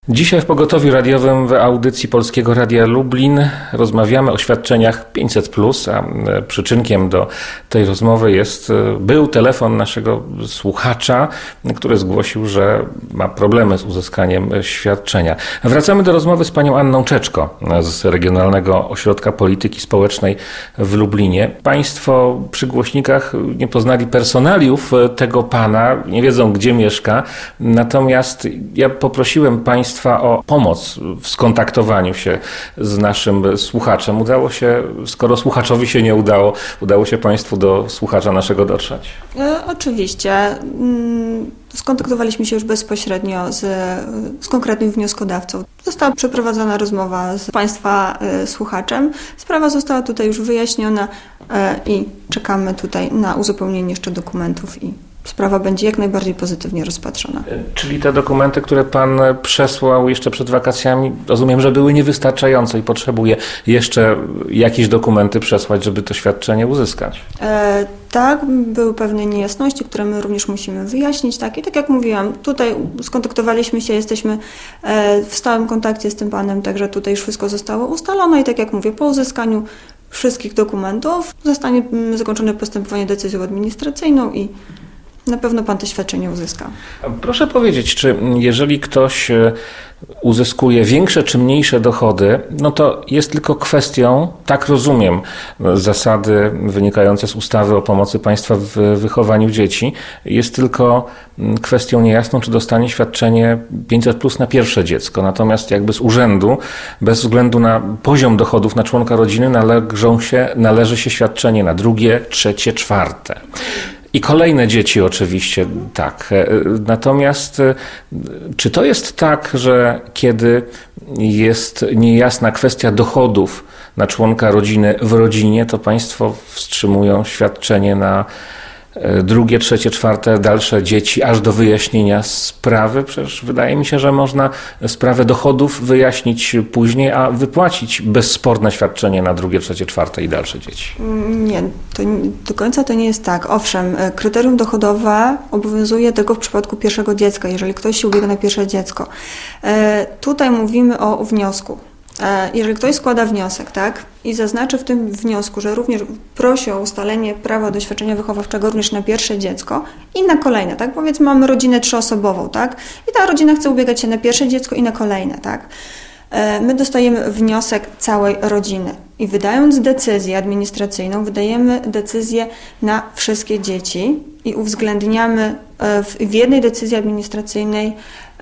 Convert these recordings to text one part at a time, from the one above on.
Dzisiaj w Pogotowiu Radiowym w audycji Polskiego Radia Lublin rozmawiamy o świadczeniach 500+, a przyczynkiem do tej rozmowy był telefon naszego słuchacza, który zgłosił, że ma problemy z uzyskaniem świadczenia. Wracamy do rozmowy z panią Anną Czeczko z Regionalnego Ośrodka Polityki Społecznej w Lublinie. Państwo przy głośnikach nie poznali personaliów tego pana, nie wiedzą, gdzie mieszka, natomiast ja poprosiłem państwa o pomoc w skontaktowaniu się z naszym słuchaczem. Udało się, skoro słuchaczowi się nie udało się państwu do słuchacza naszego dotrzeć? Oczywiście. Skontaktowaliśmy się już bezpośrednio z konkretnym wnioskodawcą. Została przeprowadzona rozmowa z państwa słuchaczem. Sprawa została tutaj już wyjaśniona i czekamy tutaj na uzupełnienie jeszcze dokumentów i sprawa będzie jak najbardziej pozytywnie rozpatrzona. Czyli te dokumenty, które pan przesłał jeszcze przed wakacjami, rozumiem, że były niewystarczające i potrzebuje jeszcze jakieś dokumenty przesłać, żeby to świadczenie uzyskać? Tak, były pewne niejasności, które my również musimy wyjaśnić. Tak? I tak jak mówiłam, tutaj skontaktowaliśmy się, jesteśmy w stałym kontakcie z tym panem, także tutaj już wszystko zostało ustalone i tak jak mówię, po uzyskaniu wszystkich dokumentów zostanie zakończone postępowanie decyzją administracyjną i na pewno pan to świadczenie uzyska. Proszę powiedzieć, czy jeżeli ktoś uzyskuje większe czy mniejsze dochody, no to jest tylko kwestią, tak rozumiem, zasady wynikające z ustawy o pomocy państwa w wychowaniu dzieci, jest tylko kwestią niejasną, czy dostanie świadczenie 500+ na pierwsze dziecko. Natomiast jakby z urzędu, bez względu na poziom dochodów na członka rodziny, należy się świadczenie na drugie, trzecie, czwarte. I kolejne dzieci oczywiście, tak. Natomiast czy to jest tak, że kiedy jest niejasna kwestia dochodów na członka rodziny w rodzinie, to państwo wstrzymują świadczenie na drugie, trzecie, czwarte, dalsze dzieci, aż do wyjaśnienia sprawy? Przecież wydaje mi się, że można sprawę dochodów wyjaśnić później, a wypłacić bezsporne świadczenie na drugie, trzecie, czwarte i dalsze dzieci. Nie, to do końca to nie jest tak. Owszem, kryterium dochodowe obowiązuje tylko w przypadku pierwszego dziecka, jeżeli ktoś się ubiega na pierwsze dziecko. Tutaj mówimy o wniosku. Jeżeli ktoś składa wniosek, tak, i zaznaczy w tym wniosku, że również prosi o ustalenie prawa do świadczenia wychowawczego również na pierwsze dziecko i na kolejne, tak, powiedzmy mamy rodzinę trzyosobową, tak, i ta rodzina chce ubiegać się na pierwsze dziecko i na kolejne, tak. My dostajemy wniosek całej rodziny i wydając decyzję administracyjną, wydajemy decyzję na wszystkie dzieci i uwzględniamy w jednej decyzji administracyjnej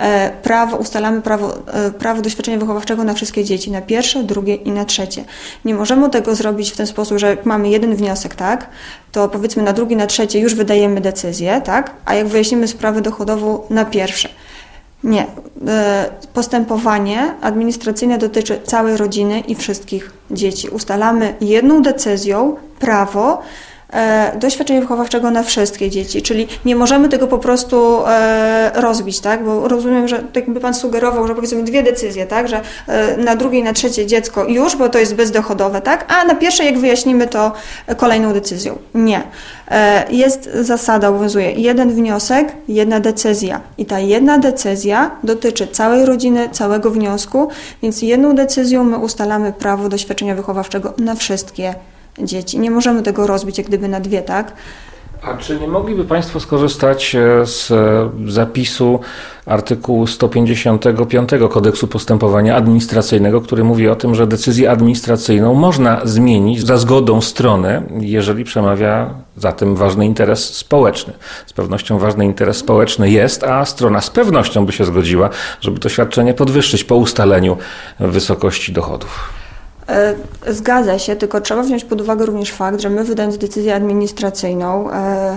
ustalamy prawo do świadczenia wychowawczego na wszystkie dzieci, na pierwsze, drugie i na trzecie. Nie możemy tego zrobić w ten sposób, że mamy jeden wniosek, tak, to powiedzmy na drugi, na trzecie już wydajemy decyzję, tak, a jak wyjaśnimy sprawę dochodową na pierwsze. Nie. Postępowanie administracyjne dotyczy całej rodziny i wszystkich dzieci. Ustalamy jedną decyzją prawo do świadczenia wychowawczego na wszystkie dzieci, czyli nie możemy tego po prostu rozbić, tak? Bo rozumiem, że tak jakby pan sugerował, że powiedzmy dwie decyzje, tak? Że na drugie i na trzecie dziecko już, bo to jest bezdochodowe, tak? A na pierwsze, jak wyjaśnimy, to kolejną decyzją. Nie. Jest zasada, obowiązuje jeden wniosek, jedna decyzja i ta jedna decyzja dotyczy całej rodziny, całego wniosku, więc jedną decyzją my ustalamy prawo do świadczenia wychowawczego na wszystkie dzieci. Nie możemy tego rozbić jak gdyby na dwie, tak? A czy nie mogliby państwo skorzystać z zapisu artykułu 155 Kodeksu Postępowania Administracyjnego, który mówi o tym, że decyzję administracyjną można zmienić za zgodą strony, jeżeli przemawia za tym ważny interes społeczny. Z pewnością ważny interes społeczny jest, a strona z pewnością by się zgodziła, żeby to świadczenie podwyższyć po ustaleniu wysokości dochodów. Zgadza się, tylko trzeba wziąć pod uwagę również fakt, że my wydając decyzję administracyjną,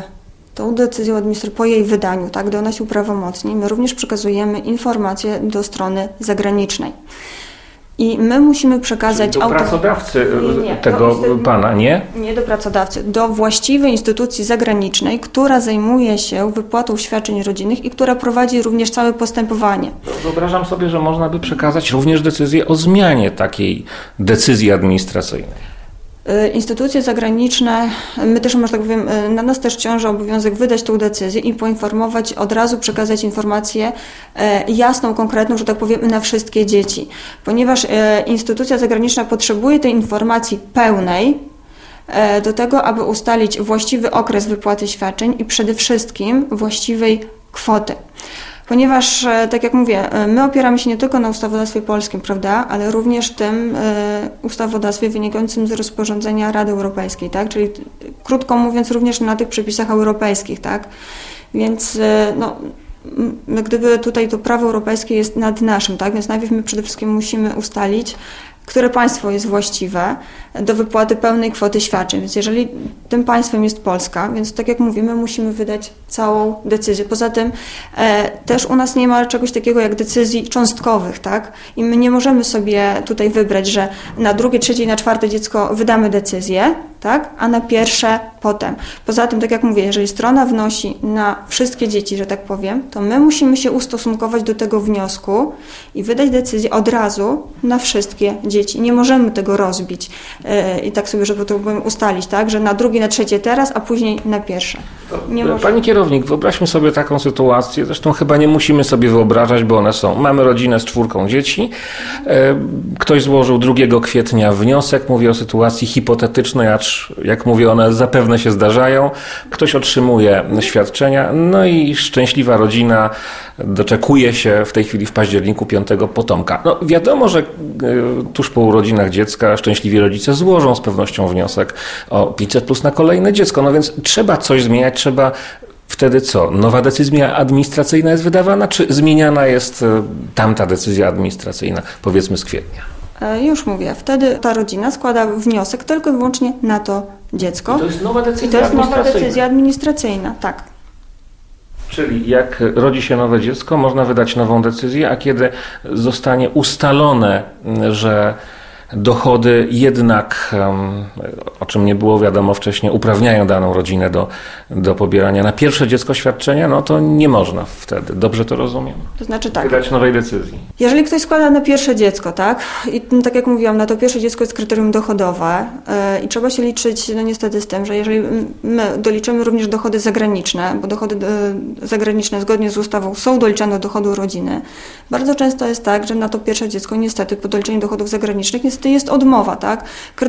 tą decyzją administracyjną po jej wydaniu, tak, gdy ona się uprawomocni, my również przekazujemy informacje do strony zagranicznej. I my musimy przekazać... Do pracodawcy tego pana, nie? Nie do pracodawcy, do właściwej instytucji zagranicznej, która zajmuje się wypłatą świadczeń rodzinnych i która prowadzi również całe postępowanie. Wyobrażam sobie, że można by przekazać również decyzję o zmianie takiej decyzji administracyjnej. Instytucje zagraniczne, my też, może tak powiem, na nas też ciąży obowiązek wydać tą decyzję i poinformować, od razu przekazać informację jasną, konkretną, że tak powiem, na wszystkie dzieci. Ponieważ instytucja zagraniczna potrzebuje tej informacji pełnej do tego, aby ustalić właściwy okres wypłaty świadczeń i przede wszystkim właściwej kwoty. Ponieważ, tak jak mówię, my opieramy się nie tylko na ustawodawstwie polskim, prawda, ale również tym ustawodawstwie wynikającym z rozporządzenia Rady Europejskiej, tak, czyli krótko mówiąc również na tych przepisach europejskich, tak, więc no, gdyby tutaj to prawo europejskie jest nad naszym, tak, więc najpierw my przede wszystkim musimy ustalić, które państwo jest właściwe do wypłaty pełnej kwoty świadczeń. Więc jeżeli tym państwem jest Polska, więc tak jak mówimy, musimy wydać całą decyzję. Poza tym też u nas nie ma czegoś takiego jak decyzji cząstkowych, tak? I my nie możemy sobie tutaj wybrać, że na drugie, trzecie i na czwarte dziecko wydamy decyzję, tak? A na pierwsze potem. Poza tym, tak jak mówię, jeżeli strona wnosi na wszystkie dzieci, że tak powiem, to my musimy się ustosunkować do tego wniosku i wydać decyzję od razu na wszystkie dzieci. Nie możemy tego rozbić i tak sobie, żeby to ustalić, tak? Że na drugie, na trzecie teraz, a później na pierwsze. Pani kierownik, wyobraźmy sobie taką sytuację, zresztą chyba nie musimy sobie wyobrażać, bo one są. Mamy rodzinę z 4 dzieci, ktoś złożył 2 kwietnia wniosek, mówię o sytuacji hipotetycznej, acz jak mówię, one zapewne się zdarzają. Ktoś otrzymuje świadczenia, no i szczęśliwa rodzina doczekuje się w tej chwili w październiku 5. potomka. No wiadomo, że tuż po urodzinach dziecka szczęśliwi rodzice złożą z pewnością wniosek o 500+ na kolejne dziecko, no więc trzeba coś zmieniać, trzeba wtedy co? Nowa decyzja administracyjna jest wydawana, czy zmieniana jest tamta decyzja administracyjna, powiedzmy z kwietnia? Już mówię, wtedy ta rodzina składa wniosek tylko i wyłącznie na to dziecko. I to jest nowa decyzja I to jest administracyjna. nowa decyzja administracyjna, tak. Czyli jak rodzi się nowe dziecko, można wydać nową decyzję, a kiedy zostanie ustalone, że dochody jednak, o czym nie było wiadomo wcześniej, uprawniają daną rodzinę do pobierania na pierwsze dziecko świadczenia, no to nie można wtedy. Dobrze to rozumiem? To znaczy tak. Wydać nowej decyzji. Jeżeli ktoś składa na pierwsze dziecko, tak? I tak jak mówiłam, na to pierwsze dziecko jest kryterium dochodowe i trzeba się liczyć, no niestety z tym, że jeżeli my doliczymy również dochody zagraniczne, bo dochody zagraniczne zgodnie z ustawą są doliczane do dochodu rodziny, bardzo często jest tak, że na to pierwsze dziecko niestety po doliczeniu dochodów zagranicznych niestety jest odmowa, tak?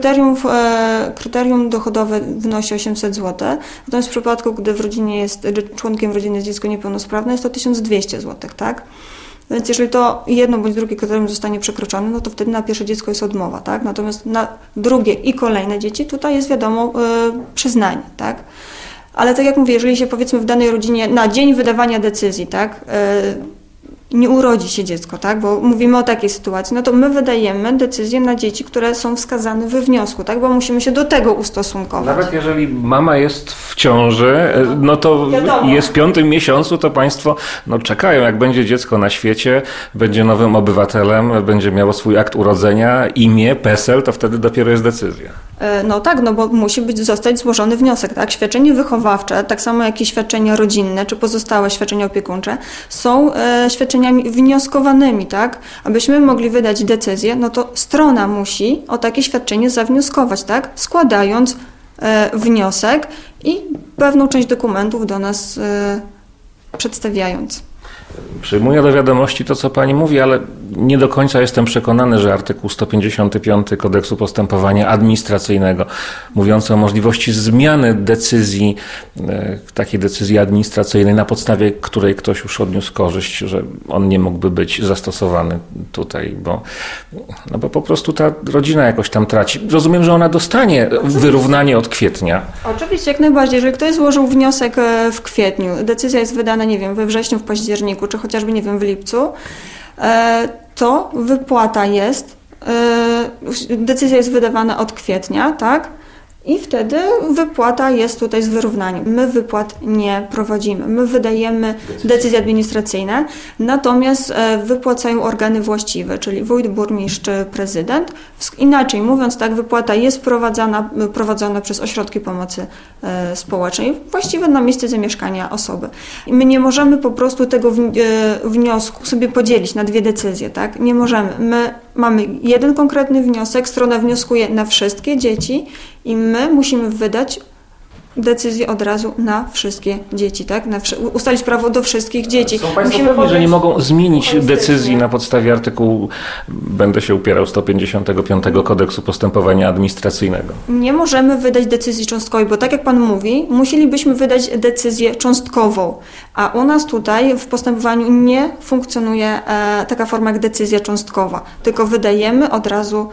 Kryterium dochodowe wynosi 800 zł, natomiast w przypadku, gdy w rodzinie jest, członkiem rodziny jest dziecko niepełnosprawne, jest to 1200 zł, tak? Więc jeżeli to jedno bądź drugie kryterium zostanie przekroczone, no to wtedy na pierwsze dziecko jest odmowa, tak? Natomiast na drugie i kolejne dzieci tutaj jest wiadomo przyznanie, tak? Ale tak jak mówię, jeżeli się powiedzmy w danej rodzinie na dzień wydawania decyzji, tak? Nie urodzi się dziecko, tak? Bo mówimy o takiej sytuacji, no to my wydajemy decyzję na dzieci, które są wskazane we wniosku, tak? Bo musimy się do tego ustosunkować. Nawet jeżeli mama jest w ciąży, no to wiadomo. jest w 5. miesiącu, to państwo czekają, jak będzie dziecko na świecie, będzie nowym obywatelem, będzie miało swój akt urodzenia, imię, PESEL, to wtedy dopiero jest decyzja. No tak, no bo musi zostać złożony wniosek, tak? Świadczenie wychowawcze, tak samo jak i świadczenia rodzinne, czy pozostałe świadczenia opiekuńcze, są świadczeniami wnioskowanymi, tak? Abyśmy mogli wydać decyzję, no to strona musi o takie świadczenie zawnioskować, tak? Składając wniosek i pewną część dokumentów do nas przedstawiając. Przyjmuję do wiadomości to, co pani mówi, ale nie do końca jestem przekonany, że artykuł 155 Kodeksu Postępowania Administracyjnego, mówiący o możliwości zmiany decyzji, takiej decyzji administracyjnej, na podstawie której ktoś już odniósł korzyść, że on nie mógłby być zastosowany tutaj, bo po prostu ta rodzina jakoś tam traci. Rozumiem, że ona dostanie wyrównanie od kwietnia. Oczywiście, jak najbardziej. Jeżeli ktoś złożył wniosek w kwietniu, decyzja jest wydana, nie wiem, we wrześniu, w październiku, czy chociażby, nie wiem, w lipcu, to wypłata jest, decyzja jest wydawana od kwietnia, tak? I wtedy wypłata jest tutaj z wyrównaniem. My wypłat nie prowadzimy. My wydajemy decyzje administracyjne, natomiast wypłacają organy właściwe, czyli wójt, burmistrz czy prezydent. Inaczej mówiąc, tak, wypłata jest prowadzona przez ośrodki pomocy społecznej, właściwe na miejsce zamieszkania osoby. I my nie możemy po prostu tego wniosku sobie podzielić na 2 decyzje, tak? Nie możemy. My mamy jeden konkretny wniosek, strona wnioskuje na wszystkie dzieci i my musimy wydać decyzję od razu na wszystkie dzieci, tak? Ustalić prawo do wszystkich dzieci. Są Państwo pewni, że nie mogą zmienić decyzji na podstawie artykułu, będę się upierał, 155 Kodeksu Postępowania Administracyjnego? Nie możemy wydać decyzji cząstkowej, bo tak jak Pan mówi, musielibyśmy wydać decyzję cząstkową, a u nas tutaj w postępowaniu nie funkcjonuje taka forma jak decyzja cząstkowa, tylko wydajemy od razu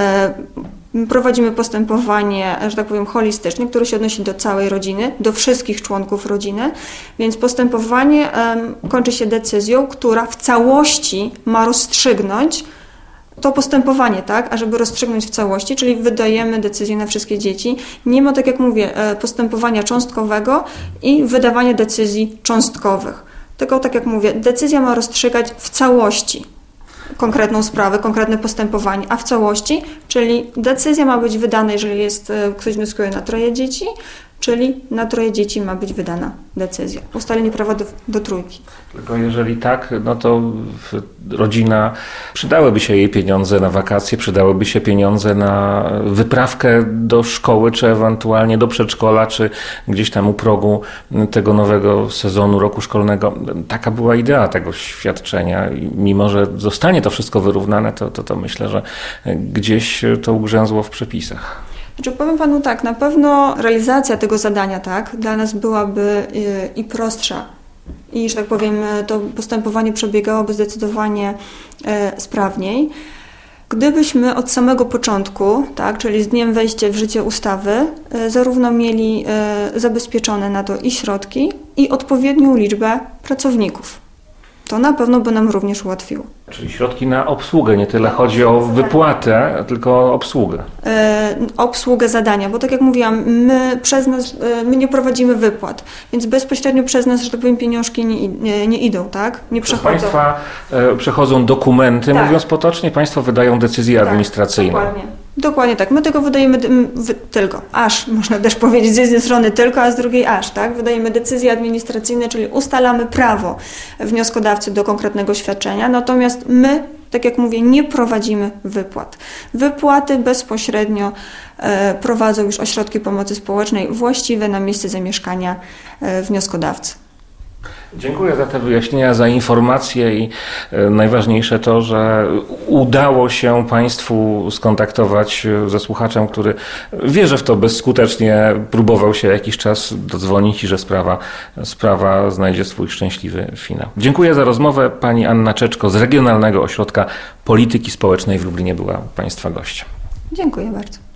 prowadzimy postępowanie, że tak powiem, holistyczne, które się odnosi do całej rodziny, do wszystkich członków rodziny, więc postępowanie kończy się decyzją, która w całości ma rozstrzygnąć to postępowanie, tak, a żeby rozstrzygnąć w całości, czyli wydajemy decyzję na wszystkie dzieci. Nie ma, tak jak mówię, postępowania cząstkowego i wydawania decyzji cząstkowych. Tylko, tak jak mówię, decyzja ma rozstrzygać w całości konkretną sprawę, konkretne postępowanie, a w całości, czyli decyzja ma być wydana, jeżeli ktoś wnioskuje na 3 dzieci, czyli na 3 dzieci ma być wydana decyzja. Ustalenie prawa do 3. Tylko jeżeli tak, no to rodzina, przydałyby się jej pieniądze na wakacje, przydałyby się pieniądze na wyprawkę do szkoły, czy ewentualnie do przedszkola, czy gdzieś tam u progu tego nowego sezonu, roku szkolnego. Taka była idea tego świadczenia. Mimo że zostanie to wszystko wyrównane, to myślę, że gdzieś to ugrzęzło w przepisach. Znaczy, powiem Panu tak, na pewno realizacja tego zadania, tak, dla nas byłaby i prostsza, i, że tak powiem, to postępowanie przebiegałoby zdecydowanie sprawniej, gdybyśmy od samego początku, tak, czyli z dniem wejścia w życie ustawy, zarówno mieli zabezpieczone na to i środki, i odpowiednią liczbę pracowników. To na pewno by nam również ułatwiło. Czyli środki na obsługę, nie tyle chodzi o wypłatę, tylko o obsługę. Obsługę zadania, bo tak jak mówiłam, my nie prowadzimy wypłat, więc bezpośrednio przez nas, że tak powiem, pieniążki nie idą, tak? Nie przechodzą. Państwa przechodzą dokumenty, tak. Mówiąc potocznie, Państwo wydają decyzje administracyjne. Dokładnie tak. My tego wydajemy tylko, aż, można też powiedzieć, z jednej strony tylko, a z drugiej aż, tak? Wydajemy decyzje administracyjne, czyli ustalamy prawo wnioskodawcy do konkretnego świadczenia, natomiast my, tak jak mówię, nie prowadzimy wypłat. Wypłaty bezpośrednio prowadzą już ośrodki pomocy społecznej właściwe na miejsce zamieszkania wnioskodawcy. Dziękuję za te wyjaśnienia, za informacje i najważniejsze to, że udało się Państwu skontaktować ze słuchaczem, który, wierzę w to, bezskutecznie próbował się jakiś czas dodzwonić i że sprawa znajdzie swój szczęśliwy finał. Dziękuję za rozmowę. Pani Anna Czeczko z Regionalnego Ośrodka Polityki Społecznej w Lublinie była Państwa gościem. Dziękuję bardzo.